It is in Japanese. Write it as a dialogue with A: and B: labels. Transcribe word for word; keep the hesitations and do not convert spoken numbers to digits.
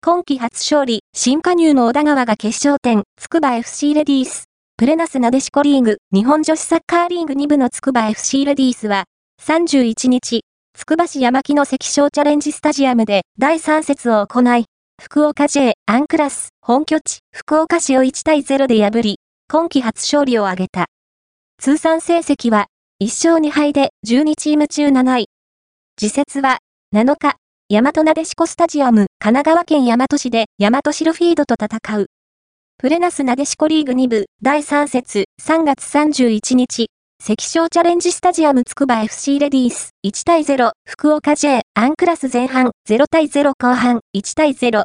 A: 今季初勝利、新加入の小田川が決勝点、筑波 エフシー レディース。プレナスなでしこリーグ、日本女子サッカーリーグに部の筑波 エフシー レディースは、さんじゅういちにち、つくば市山木の関商チャレンジスタジアムでだいさん節を行い、福岡 J アンクラス、本拠地、福岡市をいちたいゼロで破り、今季初勝利を挙げた。通算成績はいっしょうにはいでじゅうにチーム中なない。次節は、なのか、大和なでしこスタジアム、神奈川県大和市で大和シルフィードと戦う。プレナスなでしこリーグに部だいさん節さんがつさんじゅういちにち、関商チャレンジスタジアムつくば エフシー レディースいちたいゼロ、福岡 J アンクラス前半ゼロたいゼロ後半いちたいゼロ。